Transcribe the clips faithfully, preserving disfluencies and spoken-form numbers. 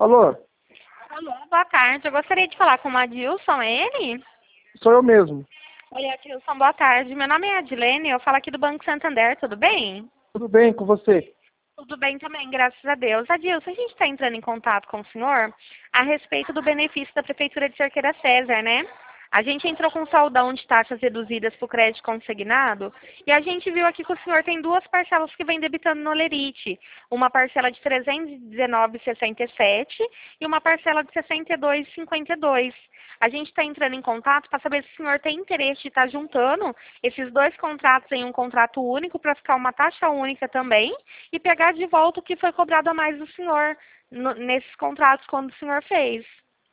Alô? Alô, boa tarde. Eu gostaria de falar com o Adilson, é ele? Sou eu mesmo. Oi, Adilson, boa tarde. Meu nome é Adilene, eu falo aqui do Banco Santander, tudo bem? Tudo bem com você? Tudo bem também, graças a Deus. Adilson, a gente está entrando em contato com o senhor a respeito do benefício da Prefeitura de Cerqueira César, né? A gente entrou com um saldão de taxas reduzidas para o crédito consignado e a gente viu aqui que o senhor tem duas parcelas que vem debitando no Lerite. Uma parcela de trezentos e dezenove reais e sessenta e sete centavos e uma parcela de sessenta e dois reais e cinquenta e dois centavos. A gente está entrando em contato para saber se o senhor tem interesse de estar juntando esses dois contratos em um contrato único para ficar uma taxa única também e pegar de volta o que foi cobrado a mais do senhor no, nesses contratos quando o senhor fez.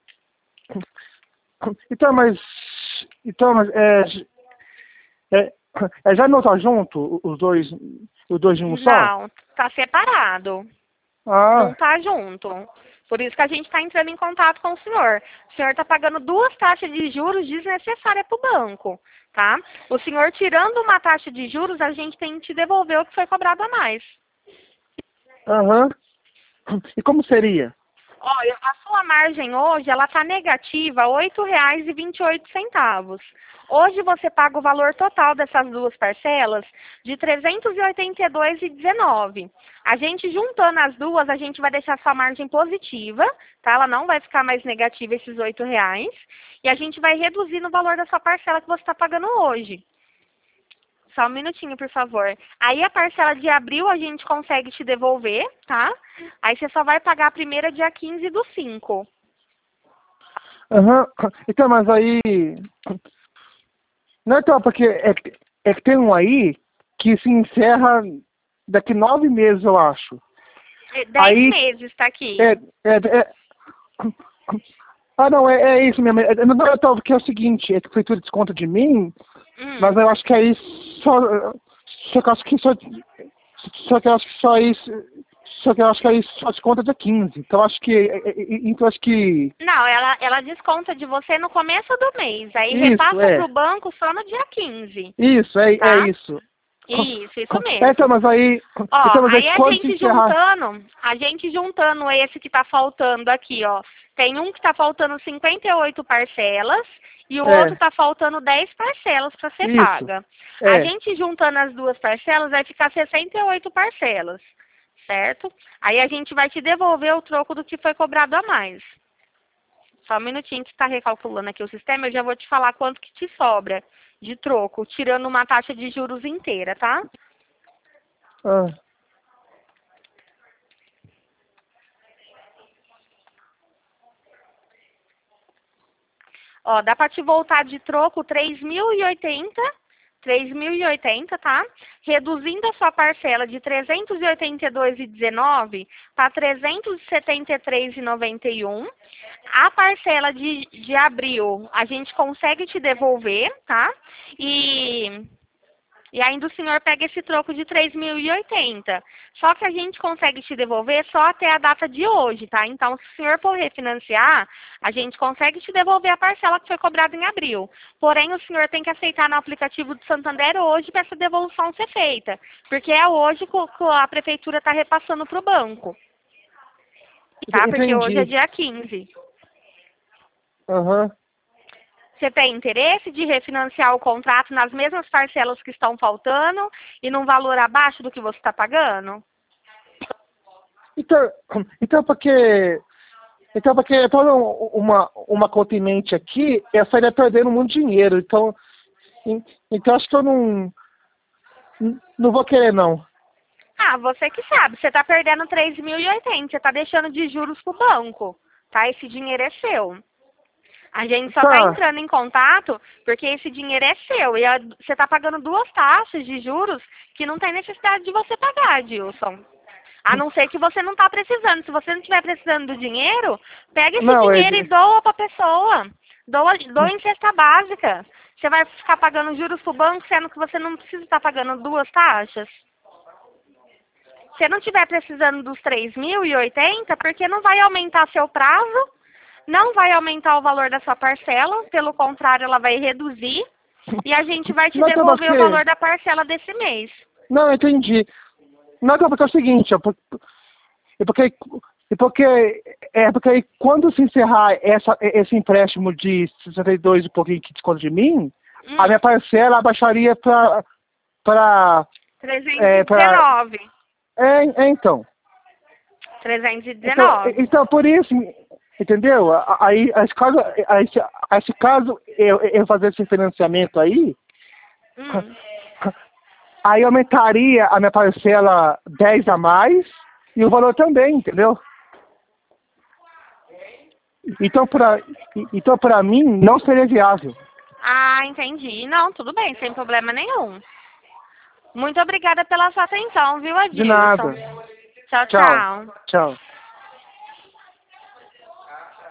Então, mas... Então, mas... É, é, é, já não tá junto os dois, os dois de um só? Não, tá separado. Ah, Não tá junto. Por isso que a gente está entrando em contato com o senhor. O senhor está pagando duas taxas de juros desnecessárias para o banco, tá? O senhor tirando uma taxa de juros, a gente tem que te devolver o que foi cobrado a mais. aham. E como seria? Olha, a sua margem hoje, ela está negativa, oito reais e vinte e oito centavos. Hoje você paga o valor total dessas duas parcelas de trezentos e oitenta e dois reais e dezenove centavos. A gente juntando as duas, a gente vai deixar sua margem positiva, tá? Ela não vai ficar mais negativa esses oito reais. E a gente vai reduzir no valor da sua parcela que você está pagando hoje. Só um minutinho, por favor. Aí a parcela de abril a gente consegue te devolver, tá? Aí você só vai pagar a primeira dia quinze do cinco. Aham. Então, mas aí... Não, então, porque é, que- é que tem um aí que se encerra daqui nove meses, eu acho. É, Dez Aí, meses tá aqui. é, é, é... Ah, não, é, é isso mesmo. É, não, não, então, porque é o seguinte, é que a prefeitura desconta de mim, Hum. mas eu acho que aí só... Só que eu acho que só... Só que eu acho que só isso... Só que eu acho que aí só desconta dia quinze. Então, eu acho que... é, é, é, Então, eu acho que... Não, ela, ela desconta de você no começo do mês. Aí Isso, repassa é. pro banco só no dia quinze. Isso, é, é Tá? isso. Isso, isso É, mesmo. então, mas aí... Ó, Então, mas aí aí a quando se gente encerrar... juntando, a gente juntando esse que tá faltando aqui, ó. Tem um que tá faltando cinquenta e oito parcelas e o É. outro tá faltando dez parcelas para ser Isso. paga. A É. gente juntando as duas parcelas vai ficar sessenta e oito parcelas, certo? Aí a gente vai te devolver o troco do que foi cobrado a mais. Só um minutinho que está recalculando aqui o sistema, eu já vou te falar quanto que te sobra de troco, tirando uma taxa de juros inteira, tá? Ah. Ó, dá para te voltar de troco três mil e oitenta, três mil e oitenta, tá? Reduzindo a sua parcela de trezentos e oitenta e dois reais e dezenove para trezentos e setenta e três reais e noventa e um. A parcela de, de abril a gente consegue te devolver, tá? E E ainda o senhor pega esse troco de três mil e oitenta. Só que a gente consegue te devolver só até a data de hoje, tá? Então, se o senhor for refinanciar, a gente consegue te devolver a parcela que foi cobrada em abril. Porém, o senhor tem que aceitar no aplicativo do Santander hoje para essa devolução ser feita. Porque é hoje que a prefeitura está repassando para o banco. Tá? Porque hoje é Entendi. dia quinze. Aham. Você tem interesse de refinanciar o contrato nas mesmas parcelas que estão faltando e num valor abaixo do que você está pagando? Então, então porque... Então, porque toda uma, uma continente aqui, eu estaria perdendo muito dinheiro. Então, en- então acho que eu não... Não vou querer, não. Ah, você que sabe. Você está perdendo três mil e oitenta. Você está deixando de juros para o banco. Tá? Esse dinheiro é seu. A gente só está Tá. entrando em contato porque esse dinheiro é seu. E a- você está pagando duas taxas de juros que não tem necessidade de você pagar, Dilson. A não ser que você não está precisando. Se você não estiver precisando do dinheiro, pega esse Não, é... dinheiro e doa para a pessoa. Doa, doa em cesta básica. Você vai ficar pagando juros para o banco, sendo que você não precisa estar pagando duas taxas. Se você não estiver precisando dos três mil e oitenta, porque não vai aumentar seu prazo, não vai aumentar o valor da sua parcela, pelo contrário, ela vai reduzir e a gente vai te Não, então, devolver o porque... valor da parcela desse mês. Não, eu entendi. Não, então, porque é o seguinte, ó, por- é porque, é porque É, porque aí quando se encerrar essa, esse empréstimo de sessenta e dois e pouquinho que desconto de mim, Hum. a minha parcela abaixaria para... para trezentos é, e pra, dezenove. é, é, então. trezentos e Então, dezenove. então, por isso, entendeu? Aí, esse caso, aí, esse, esse caso eu, eu fazer esse financiamento aí, Hum. aí aumentaria a minha parcela dez a mais e o valor também, entendeu? Então, para então, para mim, não seria viável. Ah, entendi. Não, tudo bem, sem problema nenhum. Muito obrigada pela sua atenção, viu, De Adilson? nada. Tchau, Tchau. tchau. Tchau.